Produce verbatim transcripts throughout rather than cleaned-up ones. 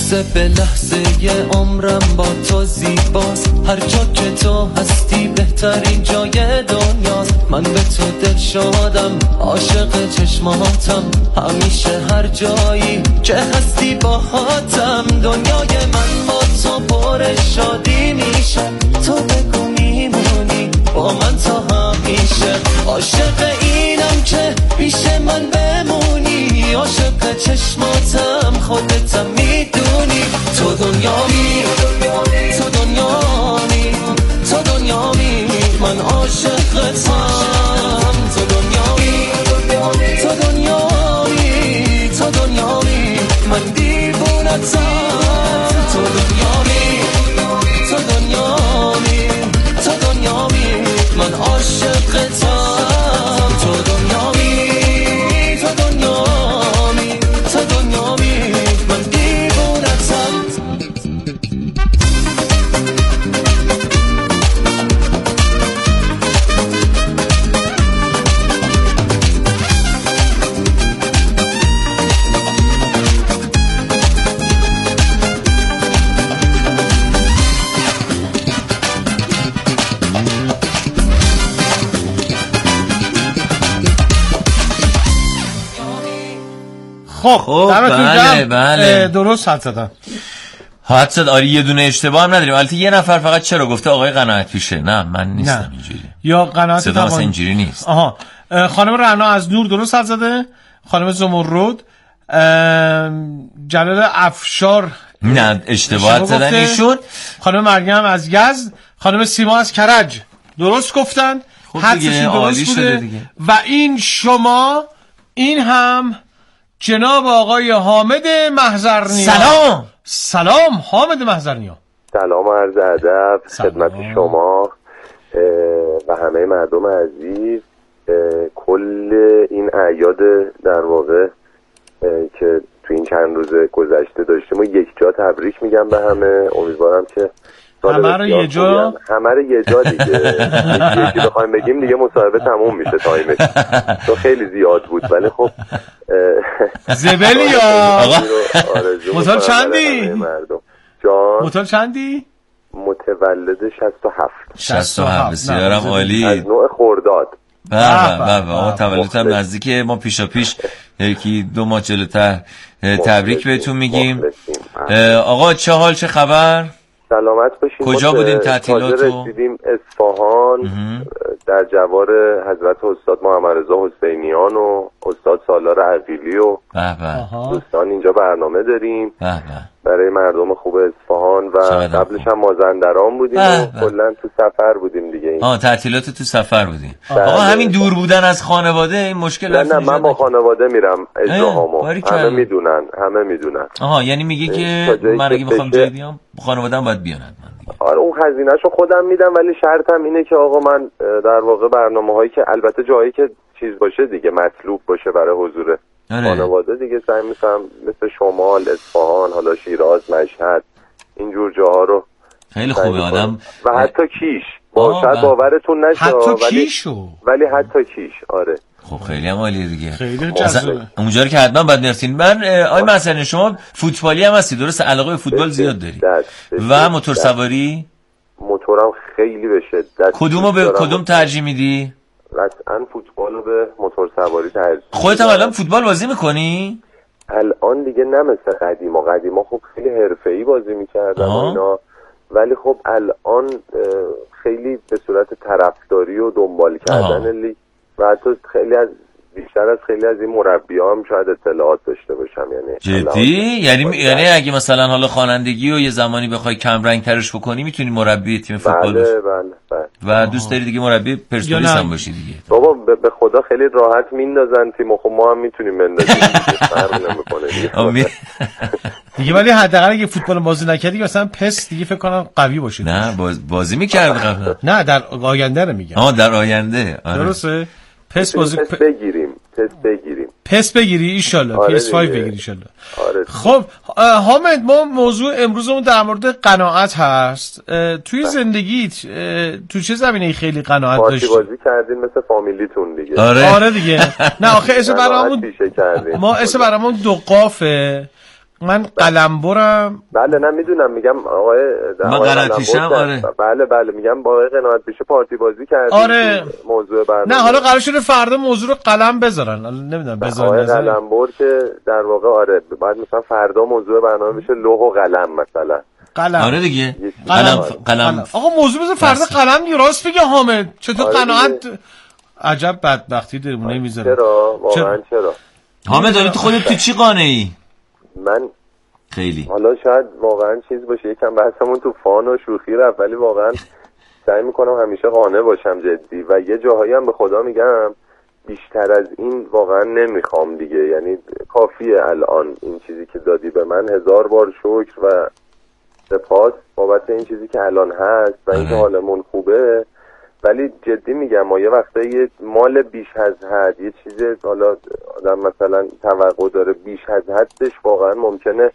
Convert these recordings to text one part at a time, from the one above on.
لحظه به لحظه یه عمرم با تو زیباست، هر جا که تو هستی بهترین جای دنیاست. من به تو دل شدم، عاشق چشماتم، همیشه هر جایی که هستی باهاتم. دنیای من با تو پر شادی میشه، تو بگو میمونی با من تا همیشه. عاشق اینم که پیش من بمونی، عاشق چشماتم، خودتم میدونی. تو دنیامی، تو دنیامی، تو دنیامی، من عاشقتم. تو دنیامی، تو دنیامی، تو دنیامی، من دیوونتم. تو دنیامی، تو دنیامی، تو دنیامی، من عاشقتم. تو دنیامی، تو دنیامی، تو دنیامی، من دیوونتم. خب بله بله درست حد زدم. حد زد. آره یه دونه اشتباه هم نداریم. البته یه نفر فقط چرا گفته آقای قناعت پیشه. نه من نیستم اینجوری. یا قناعت صدا مثلا اینجوری نیست. آها خانم رعنا از نور درست حد زده. خانم زمرد، جلال افشار نه اشتباه زدن ایشون. خانم مریم از یزد، خانم سیما از کرج درست گفتن. حدسشون درست بوده. و این شما، این هم جناب آقای حامد محضرنیا. سلام. سلام حامد محضرنیا. سلام و عرض ادب خدمت شما و همه مردم عزیز. کل این اعیاد در واقع که تو این چند روز گذشته داشتیم و یک جا تبریک میگم به همه. امیدوارم که همه رو یه جا همه رو یه جا دیگه یکی بخوایم بگیم دیگه مصاحبه تموم میشه تایمش، تو خیلی زیاد بود. ولی خب زبلیا متول چندی؟ جان متول چندی؟ متولد شصت و هفت. شصت و هفت بسیارم عالی. از نوع خرداد. بله بله آقا تولدتم نزدیکه. ما پیشا پیش یکی دو ماه جلوتر تبریک بهتون میگیم. آقا چه حال، چه خبر؟ سلامت باشین. کجا بودین تعطیلاتو؟ رسیدیم اصفهان در جوار حضرت استاد محمد رضا حسینیان و استاد سالار عقیلی و دوستان اینجا برنامه داریم برای مردم خوب اصفهان و قبلش هم مازندران بودیم و کلا تو سفر بودیم دیگه. آه تعطیلات تو سفر بودیم. آقا همین دور بودن از خانواده این مشکل نه نه من با خانواده میرم اجراهامو. همه میدونن همه میدونن. آها یعنی میگه که من اگه بخوام جای بیام خانواده‌ام باید بیان من دیگه. آره اون هزینه‌شو خودم میدم ولی شرطم اینه که آقا من در واقع برنامه‌هایی که البته جایی که چیز باشه دیگه مطلوب باشه برای حضور خانواده دیگه سعی می‌کنم مثل شمال، اصفهان، حالا شیراز، مشهد اینجور جاها رو. خیلی خوبه آدم و حتی کیش با شاید باورتون نشه حتی کیشو ولی حتی کیش. آره خب خیلی هم عالیه دیگه. خیلی جذابه. اونجا که حتما باید نرسین. من آی مثلا شما فوتبالی هم هستی درست؟ علاقه به فوتبال زیاد داری و موتور سواری؟ موتورم خیلی به شدت. کدومو به کدوم ترجیح میدی؟ قطعاً فوتبالو به موتور سواری ترجیح. خودت هم الان فوتبال بازی میکنی؟ الان دیگه نه مثل قدیما. قدیما خب خیلی حرفه‌ای بازی میکردم اینا، ولی خب الان خیلی به صورت طرفداری و دنبال کردن لیگ و حتی خیلی از بیشتر از خیلی از این مربی‌ها هم شاید اطلاعات داشته باشم. یعنی جدی؟ یعنی یعنی اگه مثلا حالا خوانندگی و یه زمانی بخوای کم رنگ ترش بکنی میتونی مربی تیم فوتبال باشی؟ بله بله بله. و دوست داری دیگه مربی پرسپولیس هم باشی دیگه؟ بابا به خدا خیلی راحت میندازن تیمو، خب ما هم میتونیم بندازیم. فرق نمیکنه دیگه. دیگه ولی حداقل اگه فوتبال بازی نکردی مثلا پس دیگه فکر کنم قوی باشی. نه باز بازی می‌کرد قبلا. نه در آینده رو میگم. آها در آینده. آره. درسته. پس بازی پس بگیریم پس بگیریم پس بگیری ان شاء الله. پی اس پنج بگیری ان شاء الله. آره. خب حامد ما موضوع امروزمون در مورد قناعت هست. توی زندگیت تو چه زمینه‌ای خیلی قناعت داشتی؟ بازی کردین مثل فامیلیتون دیگه. آره, آره دیگه. نه آخه اسم برامون ما اسم برامون دو قافه. من قلمبرم. بله نه میدونم، میگم آقای من قناعت پیشم. آره بله بله میگم با آقای قناعت پیشه پارتی بازی کردیم. آره موضوع برنامه نه حالا قرار شده فردا موضوع رو قلم بذارن، نمیدونم بذارن آقای قلمبر که در واقع آره بعد مثلا فردا موضوع برنامه بشه لوح و قلم مثلا. قلم. آره دیگه قلم قلم آقا موضوع بذار فردا قلم دیگه. راست میگه حامد چطور آره قناعت عجب بدبختی داریم نمیذاره. چرا واقعا چرا حامد داری تو خودت تو چی قانعی؟ من خیلی حالا شاید واقعا چیز باشه یکم بحثمون تو فان و شوخی رفت، ولی واقعا سعی میکنم همیشه قانع باشم جدی و یه جاهایی هم به خدا میگم بیشتر از این واقعا نمیخوام دیگه. یعنی کافیه الان این چیزی که دادی به من، هزار بار شکر و سپاس بابت این چیزی که الان هست و اینکه حالمون خوبه. ولی جدی میگم ما یه وقتایی یه مال بیش از حد، یه چیز حالا آدم مثلا توقع داره بیش از حدش واقعا ممکنه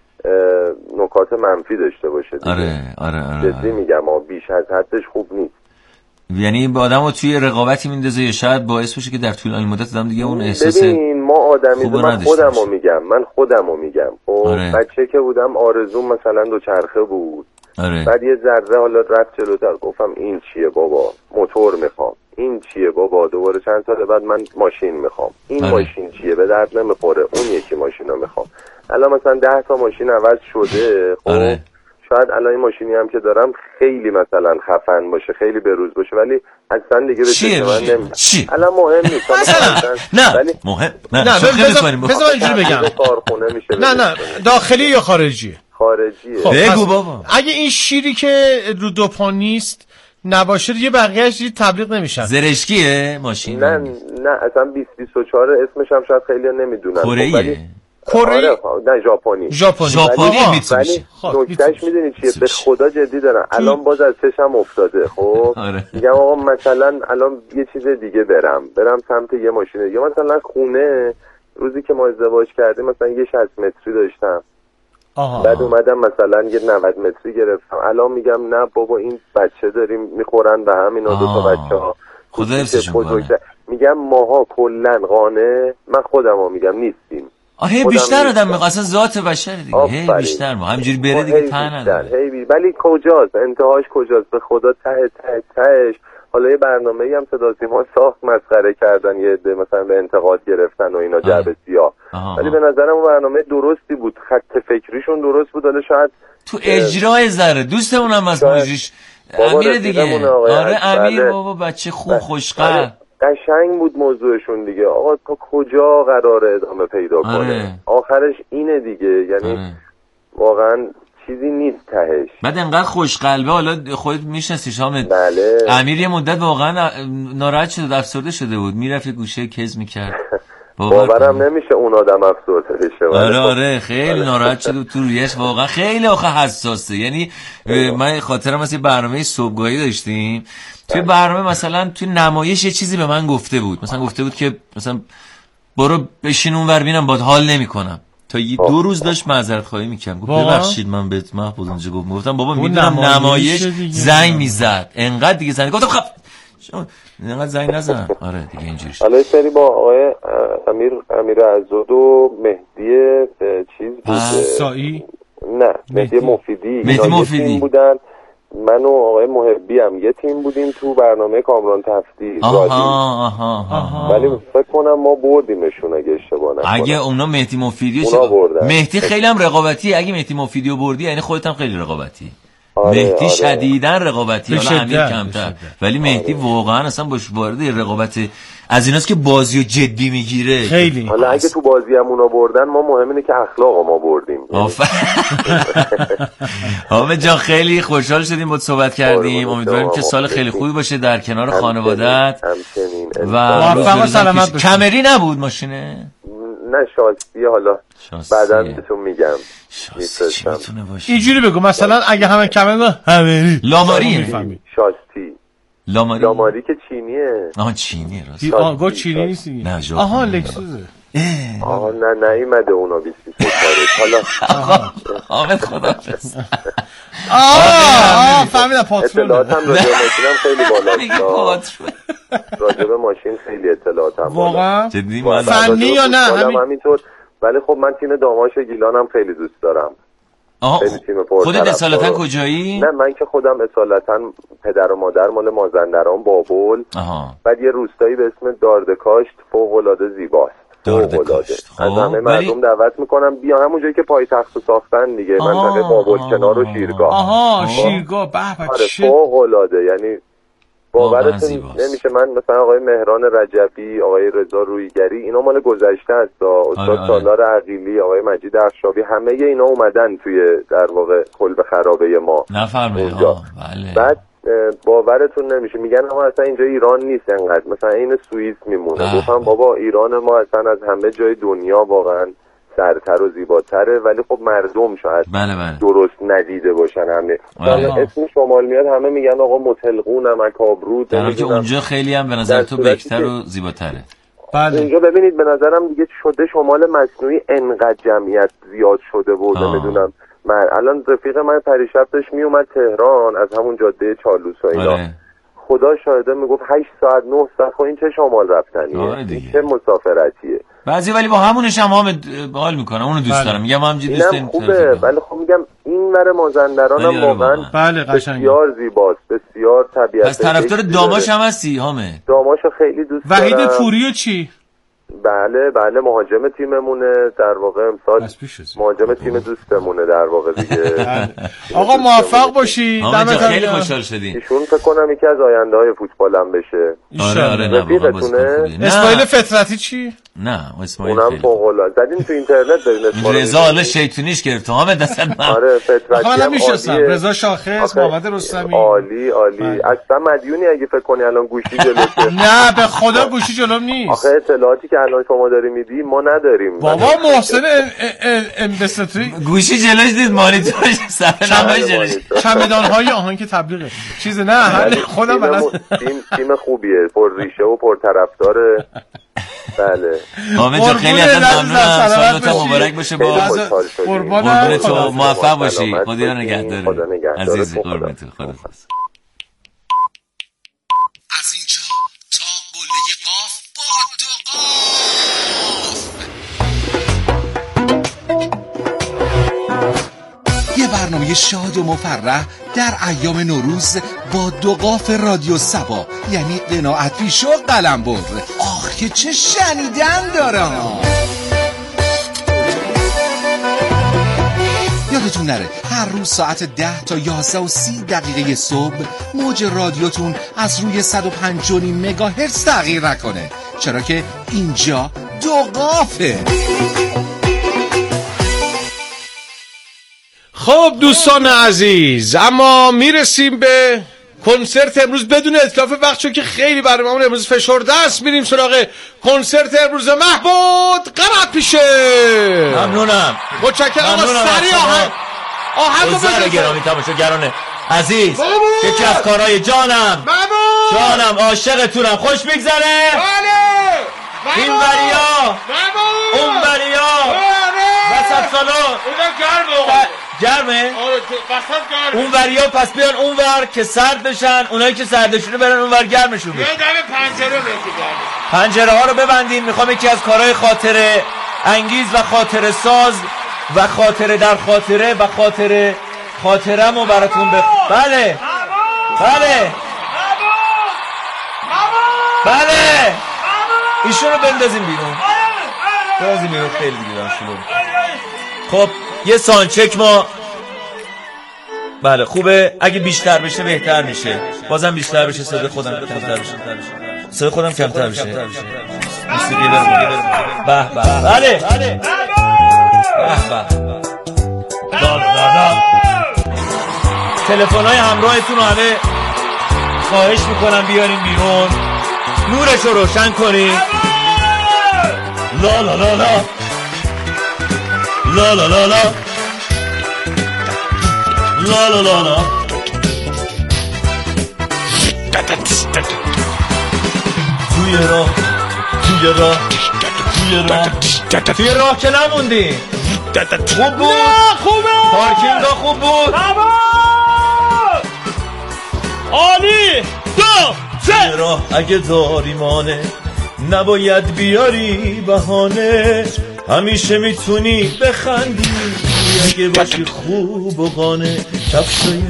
نکات منفی داشته باشه دیگه. آره آره آره جدی میگم ما بیش از حدش خوب نیست. یعنی با آدمو توی رقابتی میندازه یا شاید باعث بشه که در طول مدت آدم دیگه اون احساس ببین ما آدمی من خودمو میگم من خودمو میگم خب آره. بچه که بودم آرزوم مثلا دوچرخه بود. آره. بعد یه ذره حالا رفت جلوتر گفتم این چیه بابا موتور میخوام، این چیه بابا دوباره چند سال بعد من ماشین میخوام، این آره. ماشین چیه به درد نمیخوره، اون یکی ماشینو میخوام. الان مثلا ده تا ماشین عوض شده خب آره. شاید الان این ماشینی هم که دارم خیلی مثلا خفن باشه خیلی بروز باشه ولی اصلا دیگه به چیه من نمیاد. الان مهم نیست نه ولی مهم نه نه بذار اینجوری بگم کارخونه میشه. نه نه داخلی یا خارجیه؟ خارجیه. خب بگو بابا. اگه این شیری که رو دو پا نیست نباشه یه بقیه‌اش تبلیغ نمیشن. زرشکیه ماشین؟ نه نه اصلا بیست بیست و چهار اسمش هم شاید خیلی نمیدونن. کره‌ایه. کره نه ژاپنی. ژاپنی. ژاپنی میتونی. نکتهش میدونی چیه؟ به خدا جدی دارم. الان باز از چشم افتاده. خب میگم آقا مثلا الان یه چیز دیگه برم. برم سمت یه ماشین یا مثلا خونه روزی که ما ازدواج کردیم مثلا یه شصت متری داشتم. آها. بعد اومدم مثلا یه نود متری گرفتم. الان میگم نه بابا این بچه داریم میخورن به هم اینا دو تا بچه‌ها. خدا حفظشون میگم ماها کلن قانه من خودمو میگم نیستیم. آره بیشتر آدم میخواد اصلا ذات بشر دیگه هی بیشتر ما همینجوری بره دیگه ته نداره. هی ولی کجاست انتهاش کجاست به خدا ته ته تهش. حالا یه برنامه‌ای هم صدا سیما ساخت مسخره کردن یه عده مثلا به انتقاد گرفتن و اینا جعبه سیاه، ولی به نظرم اون برنامه درستی بود، خط فکریشون درست بود. حالا شاید تو اجرای ذره دوستمونم از موجیش امیر دیگه. آره امیر بابا بچه خوب خوشقلب قشنگ بود موضوعشون دیگه. آقا تا کجا قراره ادامه پیدا کنه؟ آره. آخرش اینه دیگه. یعنی آره. واقعا چیزی نیست تهش. بعد انقدر خوشقلبه حالا خودت میشناسیش حامد. بله. امیر یه مدت واقعا ناراحت شده افسرده شده بود میرفت یه گوشه کز میکرد. باورم نمیشه اون آدم افسرده بشه. آره آره خیلی ناراحت شده تو رویش واقعا خیلی آخه حساسه. یعنی من خاطرم از یه برنامه صبحگاهی داشتیم توی برنامه مثلا توی نمایش یه چیزی به من گفته بود، مثلا گفته بود که مثلا برو بشین اونور ببینم باهات حال نمیکنم. تا یه دو روز داشت معذرت خواهی میکنم گفت ببخشید من بهت محفوظ اونجا گفت گفتم بابا میدونم نمایش زنگ میزد انقدر دیگه زنگ گفتم خب انقدر زنگ نزن. آره دیگه اینجوری شد. حالا سری با آقای امیر امیر عزاد و مهدی چیز بود سایی نه مهدی مفیدی مهدی مفیدی بودن. من و آقای محبی هم یه تیم بودیم تو برنامه کامران تفتی. آها آها آها. ولی فکر کنم ما بردیمشون اگه اشتباه نکنم. اگه اونا مهدی مفیدی اونا مهدی خیلی هم رقابتی. اگه مهدی مفیدی رو بردی یعنی خودت هم خیلی رقابتی. آره، مهدی آره. شدیدن رقابتی حالا امیر کمتر ولی مهدی آره. واقعا اصلا باش وارد رقابت از ایناست که بازیو جدی میگیره خیلی. حالا اگه تو بازی همونا بردن ما مهم اینه که اخلاق ما بردیم. حامد جان خیلی خوشحال شدیم باهات صحبت کردیم. امیدواریم که سال خیلی خوبی باشه در کنار خانواده‌ات و موفق و سلامت باشی. کمری نبود ماشینه؟ نه شاسی. حالا بعداً بهتون میگم. شاسی چی میتونه باشه؟ اینجوری بگو مثلا اگه همه کمری همری لاماری شاسی لاماری لاماری که چینیه. آها چینیه راست. آها گو چینی نیستی. آها لکسوسه. آها نه نیومده اونا بیست بیست حالا حامد خداحافظ. آه فهمیدم پاترون. اطلاعاتم راجع به ماشینم خیلی بالاست. راجع به ماشین خیلی اطلاعاتم واقعا جدی فنی یا نه همینطور ولی خب من تیم داماش گیلانم خیلی دوست دارم. آها خودت اصالتا کجایی؟ نه من که خودم اصالتا پدر و مادر مال مازندران بابل. آها. بعد یه روستایی به اسم داردکاشت فوق العاده زیباست. داردکاشت. از همه مردم دعوت میکنم بیا همونجایی که پایتخت رو ساختن دیگه، منطقه بابل کنار و شیرگاه. آها شیرگاه به به چه فوق العاده. یعنی باورتون نمیشه من مثلا آقای مهران رجبی، آقای رضا رویگری اینا مال گذشته هست، استاد سالار عقیلی، آقای مجید افشابی، همه اینا اومدن توی در واقع کلبه خرابه ما. نفرمایید. بله. بعد باورتون نمیشه میگن ما اصلا اینجا ایران نیست انقدر، مثلا این سوئیس میمونه. گفتم بابا ایران ما اصلا از همه جای دنیا واقعا سرتر و زیباتره، ولی خب مردم شاید بله بله. درست ندیده باشن. همه اسم شمال میاد همه میگن آقا متلقون مکابرود، در حالی که اونجا خیلی هم به نظر تو بهتر و زیباتره. بله. اونجا ببینید به نظرم دیگه شده شمال مصنوعی انقدر جمعیت زیاد شده بود نمیدونم. من الان رفیق من پریشب داشت میومد تهران از همون جاده چالوس و اینا، خدا شاهده میگفت هشت ساعت نه ساعت. خب این چه شمال رفتنیه، چه مسافرتیه بعضی، ولی با همونش هم هم حال میکنم، اونو دوست دارم. میگم همینجوری دوست دارم خوبه، ولی خب میگم این ور مازندران هم واقعا بله بسیار زیباست، بسیار طبیعت. پس طرفدار داماش هم هستی حامد؟ داماشو خیلی دوست دارم. وحید پوریو چی؟ بله بله مهاجم تیممونه در واقع، امسال مهاجم تیم دوستمونه در واقع دیگه. آقا موفق باشی. دمت خیلی خوشحال شدیم. ایشون فکر کنم یکی از آینده های فوتبالم بشه. آره آره نه رفیقتونه. اسماعیل فطرتی چی؟ نه اسماعیل اونم فوق العاده. زدین تو اینترنت ببین اسمش. رضا حالا شیطونیش گرفت حامد اصلا. آره فطرتی. حالا میشناسم رضا شاخص، محمد رستمی. عالی عالی. اصلا مدیونی اگه فکر کنی الان گوشی جلوشه. نه به خدا گوشی جلوم نیست. آخه اطلاعاتی که الان شما داری میدی ما نداریم. بابا محسن امبستری گوشی جلوش دید مانیتورش صفحه جلوش. چمدان‌های آهن که تبلیغه. چیز نه خودم بلد. تیم تیم خوبیه، پر ریشه و پر طرفداره. بله. حامد جان خیلی ازت ممنونم. سالات مبارک باشه. با قربان تو موفق باشی. خدا نگهدار. عزیزی قربونت. خدا. از اینجا تا قله قاف با دو قاف. یه برنامه شاد و مفرح در ایام نوروز با دو قاف رادیو سبا، یعنی قناعت پیش و قلمبر. آخ که چه شنیدن دارم. یادتون نره هر روز ساعت ده تا یازده و سی دقیقه صبح موج رادیوتون از روی صد و پنج و نیم مگاهرتز تغییر نکنه، چرا که اینجا دو قافه. خب دوستان عزیز، اما میرسیم به کنسرت امروز بدون اتلاف وقت، چون که خیلی برنامه‌مون امروز فشرده است. میریم سراغ کنسرت امروز محمود قنات پیشه. ممنونم. متشکرم. اما سریع آهنگ آهنگ بزرگ گرامی تماشاگران عزیز، یکی از کارهای جانم محمود جانم عاشقتونم، خوش میگذره. بله این وریا اون وریا وسط سالن اونم گرمه گرمه آره وسط گرمه. اون وریا پس بیان اون ور که سرد بشن، اونایی که سردشونه برن اون ور گرمشون بشه. یه دم پنجره بشه. پنجره ها رو ببندین. میخوام یکی از کارهای خاطره انگیز و خاطره ساز و خاطره در خاطره و خاطره خاطرمو براتون بخ... بله بله بله ایشونو بندازیم بیرون، بندازیم بیرون. خیلی دیگه شلوغ. خب یه سانچک ما بله خوبه. اگه بیشتر بشه بهتر میشه. بازم بیشتر بشه صدای خودم کمتر بشه. صدای خودم کمتر بشه. موسیقی برم. به به بله به به. داد دادا. تلفن‌های همراهتون رو همه خواهش میکنم بیارین بیرون. نورش رو روشن کنین. لا لا لا لا لا لا لا لا لا لا لا لا. توی راه توی راه توی راه توی راه که نموندی. خوب بود. خوبه. پارکینگ ها خوب بود. عالی. دو توی راه اگه داری مانه نباید بیاری بهانه. همیشه میتونی بخندی اگه باشی خوب و قانه. کفشای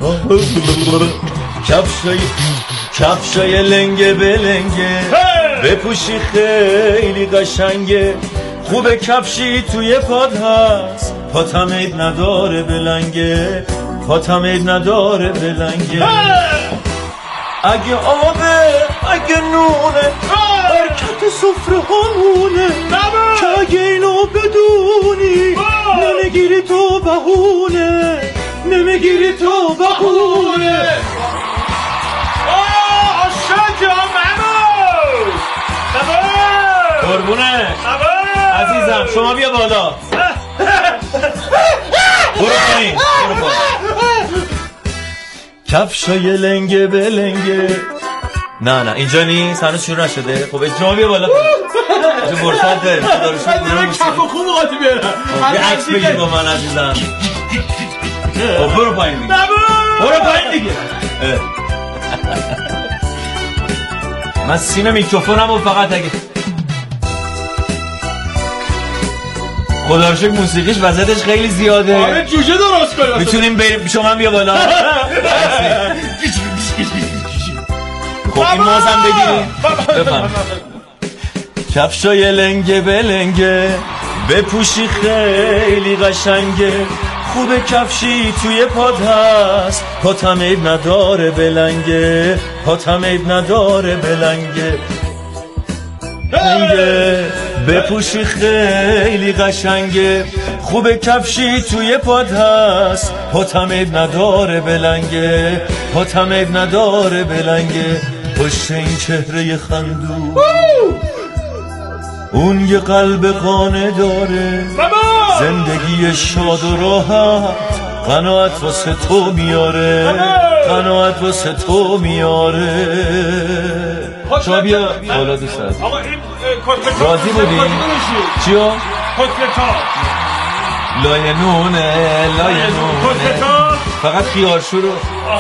کفشای کفشای لنگه بلنگه بپوشی خیلی قشنگه. خوبه کفشی توی پاد هست پاتم عیب نداره بلنگه. پاتم عیب نداره بلنگه. اگه آبه اگه نونه برکت سفره همونه که اگه اینو بدونی نمیگیری تو بهونه. نمیگیری تو بهونه. آه شجا مموش قربونه عزیزم شما بیا بالا. برو پایین برو پایین. کفشای لنگه بلنگه. نه نه اینجا نیست هنوز شروع نشده. خب شما بیا بالا. اینجا فرصت داریم من کف خوب قاطی بیارم. یه عکس بگیر با من عزیزم. خب برو پایین دیگه. برو پایین دیگه. من سیم میکروفونم و فقط اگه خدا رو شکر موسیقیش وسطش خیلی زیاده. آره جوجه درست کنیم. میتونیم بریم شما بیا بالا. خب این مازم بگیریم. بفهم. کفشای لنگه بلنگه بپوشی خیلی قشنگه. خوبه کفشی توی پاد هست پاتم عیب نداره بلنگه. پاتم عیب نداره بلنگه. لنگه بپوشی خیلی قشنگه. خوبه کفشی توی پاد هست پاتم عیب نداره بلنگه. پاتم عیب نداره بلنگه. پشت این چهره خندون اون یه قلب قانه داره. زندگی شاد و راحت قناعت واسه تو میاره. قناعت واسه تو میاره. شما بیا بالا دوست هست. آقا این کتلت راضی بودی؟ چیو؟ کتلتا لایه نونه لایه نونه فقط خیارشو رو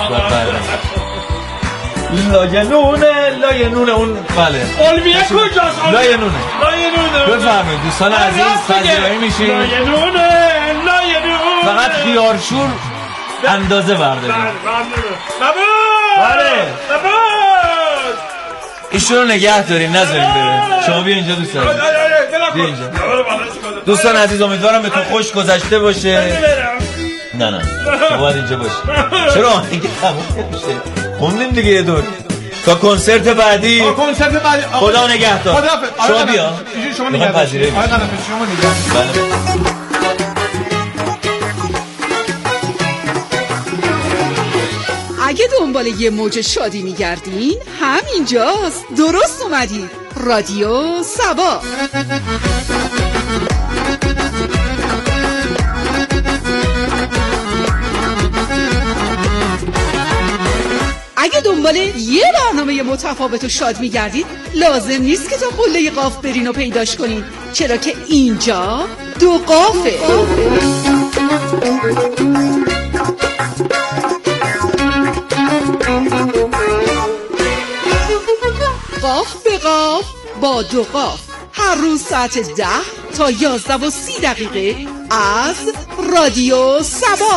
لایه نونه لایه نونه اون بله علمیه کجاست؟ لایه نونه لایه نونه بفرمایید دوستان عزیز پذیرایی میشین. لایه نونه لایه نونه فقط خیارشور اندازه برداریم. بله ایشون رو نگه داریم نذاریم بره. شما بیا اینجا دوست داریم. بیا اینجا دوستان عزیز امیدوارم به تو خوش گذشته باشه. نه نه تو باید اینجا باشی. چرا آهنگ تموم نمیشه؟ خوندیم دیگه یه دور تا کنسرت بعدی. کنسرت بعدی خدا نگهدار. شما بیا شما نگهدار. شما نگهدار. اگه دنبال یه موج شادی میگردین همینجاست. درست اومدید. رادیو سبا. اگه دنبال یه برنامه متفاوت و شاد میگردید لازم نیست که تا قله قاف برین و پیداش کنین، چرا که اینجا دو قافه. قاف به قاف با دو قاف هر روز ساعت ده تا یازده و سی دقیقه از رادیو سبا.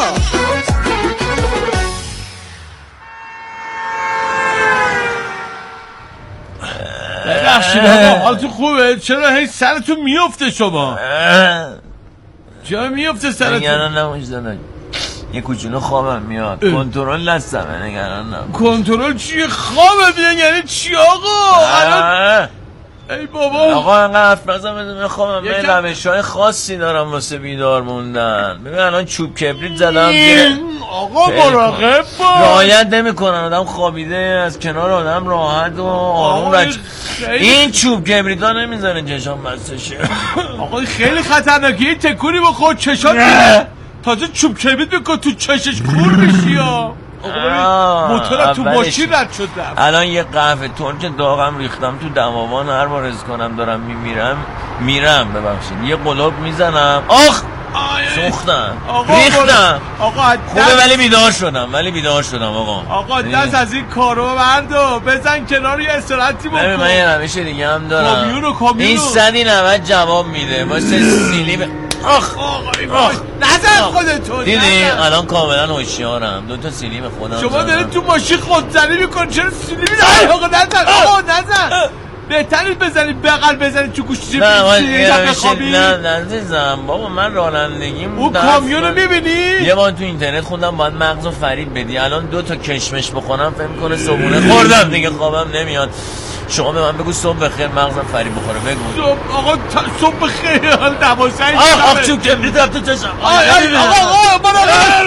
ببخشید آقا حالتون خوبه؟ چرا هی سرتون میفته شما؟ چرا میفته سرتون؟ نگران نموجدن یه کوچولو خوابم میاد. کنترل نستم نگران نم. کنترل چیه؟ خوابم میاد یعنی چی آقا؟ الان ای بابا آقا انقدر حرف نزن بدون خوابم. من روش‌های خاصی دارم واسه بیدار موندن. ببین الان چوب کبریت زدم آقا مراقب باش. رعایت نمی‌کنن. آدم خوابیده از کنار آدم راحت و آروم رج. این چوب کبریتا نمیذاره چشام بسته شه. آقا خیلی خطرناکه. این تکونی بخور چشات میره. تازه چوب کبریت بکن تو چشش کور بشی یا موتورم تو ماشین رد شد. الان یه قهوه ترک داغم ریختم تو دماوان. هر بار حس کنم دارم میمیرم میرم ببخشید یه قلوب میزنم. آخ سوختم ریختم. آقا خوبه ولی بیدار شدم ولی بیدار شدم آقا. آقا دست از این کارو بردو بزن کنار یه استراحتی بکن. من یه روش دیگه هم دارم. کامیونو کامیونو این صدی نود جواب میده واسه سیلی ب... آخ آقای باش نزن خودتون. دیدی الان کاملا هوشیارم. دو تا سیلی به خودم شما دارید تو ماشین خودزنی میکنی چرا سیلی میزنی؟ آقا نزن آقا نزن. بهتره بزنید بغل بزنید تو گوشی. نه نه نه نزیزم بابا من رانندگیم. اون کامیونو میبینی؟ یه بار تو اینترنت خوندم باید مغزو فریب بدی. الان دو تا کشمش بخورم فهم کنه صبحونه خوردم دیگه خوابم نمیاد. شما به من بگو صبح بخیر مغزم فریب بخوره بگو. صبح آقا صبح بخیر حال دوازده آخ آخ چون کبریت رفت تو چشم. آقا آقا برو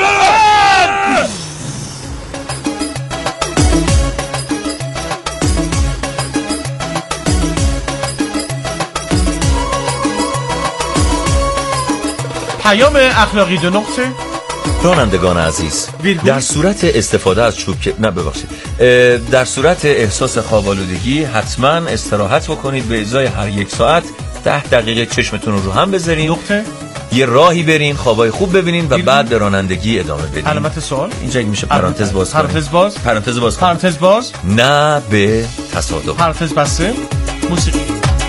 پیام اخلاقی دو نقطه. رانندگان عزیز در صورت استفاده از چوب نه ببخشید در صورت احساس خواب‌آلودگی حتما استراحت بکنید. به ازای هر یک ساعت ده دقیقه چشمتون رو رو هم بذارین. نقطه. یه راهی برین خوابای خوب ببینین و بعد به رانندگی ادامه بدین. علامت سوال اینجا میشه پرانتز باز پرانتز باز پرانتز باز پرانتز باز نه به تصادف پرانتز بسته. موسیقی.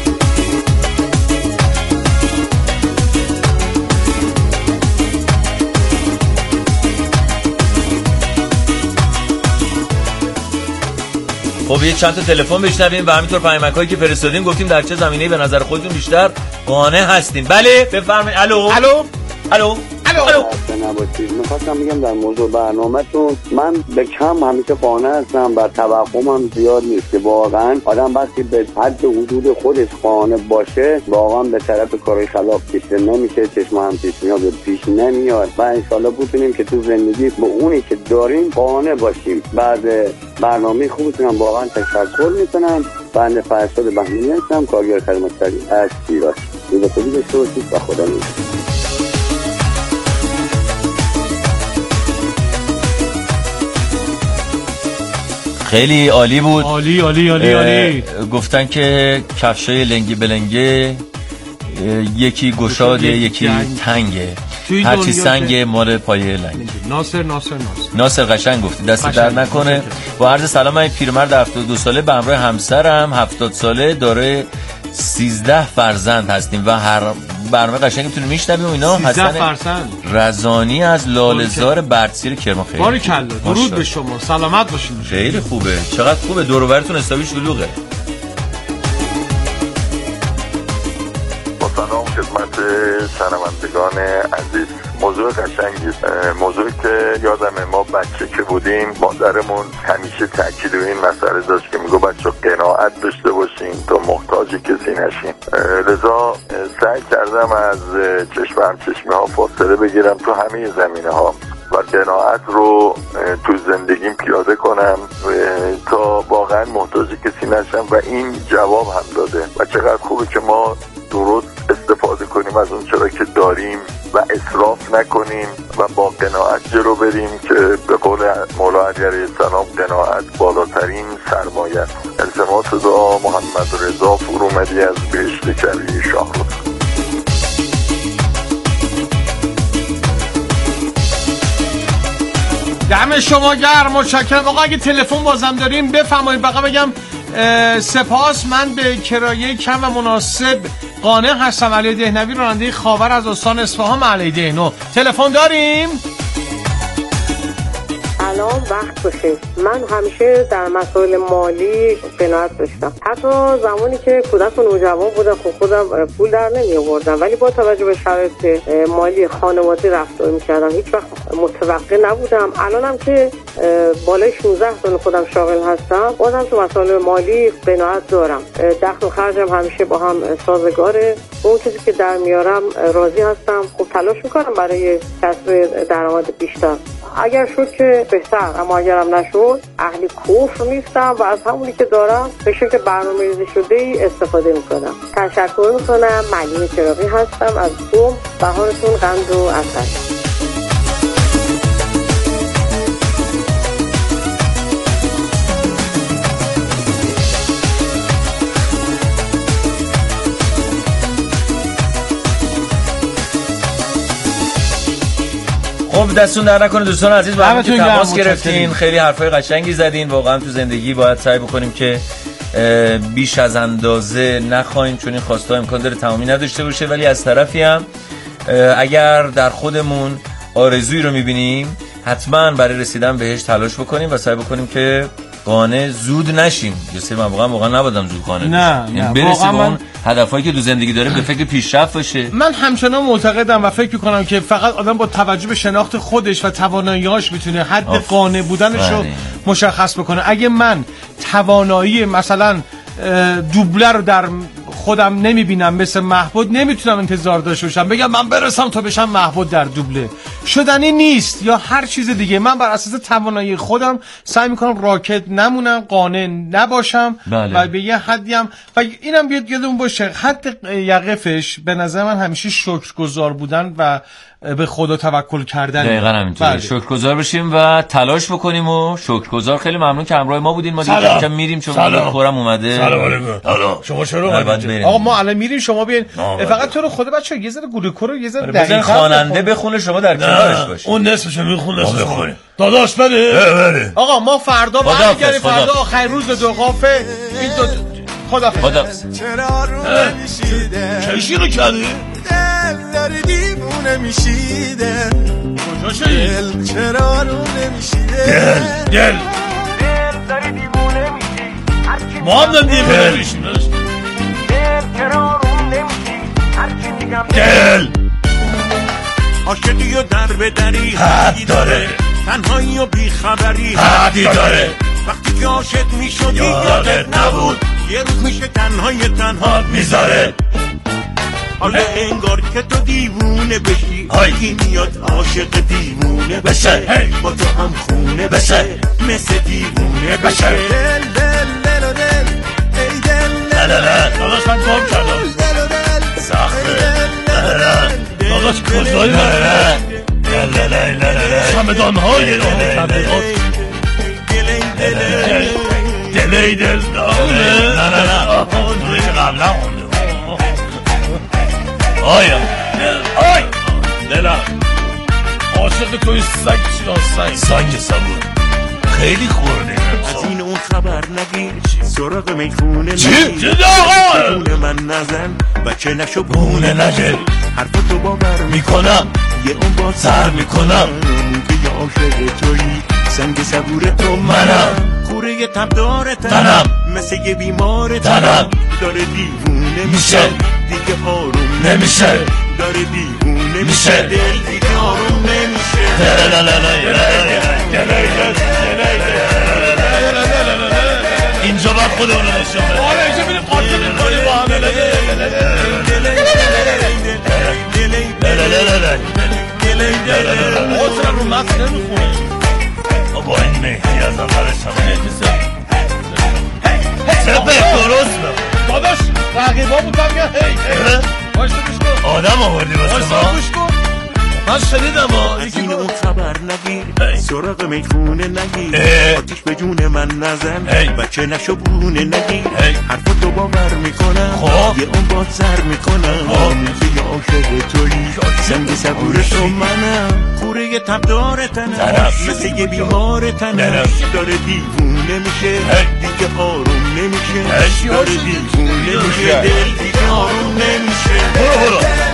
خب یه چند تا تلفن بشنویم و همینطور پیامک‌هایی که فرستادیم گفتیم در چه زمینه‌ای به نظر خودتون بیشتر قانع هستین. بله بفرمایید. الو الو الو الو الو نباشید. می‌خواستم بگم در موضوع برنامه‌تون من به کم همیشه قانع هستم و توقعم زیاد نیست که واقعا آدم وقتی به حد حدود خودش قانع باشه واقعا به طرف کارهای خلاف کشیده نمیشه. چشم هم چشمی‌ها به پیش نمیاد و ان شاءالله بتونیم که تو زندگی به اونی که داریم قانع باشیم. بعد برنامه خوبتون واقعا تشکر میکنم. بنده فرشاد بهمنی هستم کارگر خدمات سریع از شیراز. زیبایی داشته باشید و خدا نگهدار. خیلی عالی بود. عالی عالی عالی عالی. گفتن که کفشای لنگی بلنگه یکی گشاده یکی تنگه هرچی سنگ مال پایه لنگ. ناصر ناصر ناصر ناصر قشنگ گفتی دست در نکنه. با عرض سلام من پیرمرد هفتاد و دو ساله به همراه همسرم هفتاد ساله داره سیزده فرزند هستیم و هر برنامه قشنگتون میشنویم و اینا. حسن رزانی از لاله‌زار بردسیر کرمانخیلی. باریکلا درود به شما سلامت باشین. خیلی خوبه. چقدر خوبه دور و برتون حسابی شلوغه. سلام خدمت شنوندگان عزیز. موضوع قشنگی موضوعی که یادمه ما بچه که بودیم مادرمون همیشه تاکید روی این مسئله داشت که میگه بچه‌ها قناعت داشته باشین تا محتاج کسی نشین. لذا سعی کردم از چشم همچشمی ها فاصله بگیرم تو همه زمینه ها و قناعت رو تو زندگیم پیاده کنم تا واقعا محتاج کسی نشم و این جواب هم داده و چقدر خوبه که ما درست استفاده کنیم از اون چرا که داریم و اسراف نکنیم و با قناعت جلو بریم که به قول مولا علی علیه السلام قناعت بالاترین سرمایه است. التماس دعا محمد رضا فرومدی از بهشت کبیر شاهرخ. دم شما گرم متشکرم. آقا اگه تلفن بازم داریم بفرمایید. فقط بگم سپاس من به کرایه کم و مناسب قانع هستم. علی دهنوی راننده خاور از استان اصفهان محله دهنو. تلفن داریم؟ الان وقت باشه. من همیشه در مسائل مالی قناعت داشتم. حتی زمانی که کودک و نوجوان بودم خب خودم پول در نمی آوردم ولی با توجه به شرایط مالی خانوادگی رفتار می‌کردم. هیچ وقت متوقع نبودم. الانم که بالای شانزده سال خودم شاغل هستم بازم تو مسائل مالی قناعت دارم. دخل و خرجم همیشه با هم سازگاره. اون چیزی که در میارم راضی هستم. خب تلاش می‌کنم برای کسب درآمد بیشتر. اگر شد که بهتر، اما اگرم نشد اهل کفر نیستم و از همونی که دارم به شکل برنامه‌ریزی شده ای استفاده میکنم. تشکر میکنم. ملیه چراغی هستم از قم. بهارتون قند و عسل. خب دستون در نکنه دوستان عزیز، با هم تماس گرفتین، خیلی حرفای قشنگی زدین. واقعا تو زندگی باید سعی بکنیم که بیش از اندازه نخوایم، چون این خواسته امکان داره تمامی نداشته باشه، ولی از طرفی هم اگر در خودمون آرزویی رو میبینیم حتما برای رسیدن بهش تلاش بکنیم و سعی بکنیم که قانع زود نشیم. یه سری من واقعا واقعا نبادم زود قانع نه نه برسیم به اون هدفایی که تو زندگی داره، به فکر پیشرفت باشه. من همچنان معتقدم و فکر می‌کنم که فقط آدم با توجه به شناخت خودش و توانایی‌هاش میتونه حد قانع بودنش رو مشخص بکنه. اگه من توانایی مثلا دوبله رو در خودم نمیبینم مثل محبود، نمیتونم انتظار داشته باشم بگم من برسم تا بشم محبود در دوبله. شدنی نیست. یا هر چیز دیگه، من بر اساس توانایی خودم سعی میکنم راکت نمونم، قانع نباشم. بله. و به یه حدی هم و اینم بیاد یادمون باشه حد یقفش به نظر من همیشه شکرگزار بودن و به خدا توکل کردن. دقیقاً همینطوره. شکرگزار بشیم و تلاش بکنیم و شکرگزار. خیلی ممنون که همراه ما بودین. ما دیگه کم میریم چون کورم اومده. سلام علیکم. شما چرا اومدید؟ آقا ما الان میریم، شما بیاین. فقط تو رو خدا بچه‌ها یه ذره گلوکو رو یه ذره دقیق خواننده بخونه، شما در کنارش باشید. اون نصفش میخونه بخونه. داداش بده. آقا ما فردا برمیگردیم، فردا آخر روز دو قافه. این دو خدافظ. چرا رو نمیشیده؟ چیشی رو کردی؟ دل داری دیوونه میشیده. کجا شدی؟ دل چرا رو نمیشیده؟ دل دل دل داری دیوونه میشی. ما هم داریم دیوونه میشیم. دل چرا رو نمیشی؟ هرچی میگم دل عاشقی و در به دری حد داره، تنهایی و بیخبری حدی داره. وقتی که عاشق میشدی یادت نبود یه روز میشه تنهای تنها میذاره. حالا انگار که تو دیوونه بشی، کی میاد عاشق دیوونه بشه، با تو هم خونه بشه، مثل دیوونه بشه. دل دل دل و دل ای دل دل دل داداش من گم کردم. دل و دل سخته. داداش کجایی داره؟ دل دل دل دل چمدان‌های تبلیغات. دلی دل نه نه نه اونجوری که قبلا خونده. آیا آی دلم عاشق توی سگ شناسایی، سنگ سبون خیلی خورده. از این اون خبر نگیر، سراغ میخونه چی؟ چی داغا؟ من نزن بچه نشو بونه نگه، حرفتو باور میکنم یه اون با سر میکنم که یه عاشق تویی، سنگ صبور تو منم، خوره تب داره تنم، مثل یه بیمار تنم داره دیوونه میشه، دیگه آروم نمیشه، داره دیوونه میشه، دل دیگه آروم نمیشه. اینجا باید خودمون رو نشون بده. آره اینجا میریم قاطی میکنیم با هم. آقا چرا رو متن نمیخونه؟ با این مهدی از آخرش همه سپه درست بگو داداش. رقیبا بودم یا هی باشتو گوش کن. آدم آوردی باشتو ما گوش کن. من شنیدم ها از این اون خبر نگیر، سراغ میخونه نگیر، آتیش به جون من نزن بچه نشو بونه نگیر، حرفتو باور میکنم یه اون باد سر میکنم یه عاشق تویی، سنگ صبور تو منم، خوره تب داره تنم مثل یه بیمار تنم داره دیوونه میشه، دیگه آروم نمیشه، داره دیوونه میشه، دل دیگه آروم نمیشه. برو برو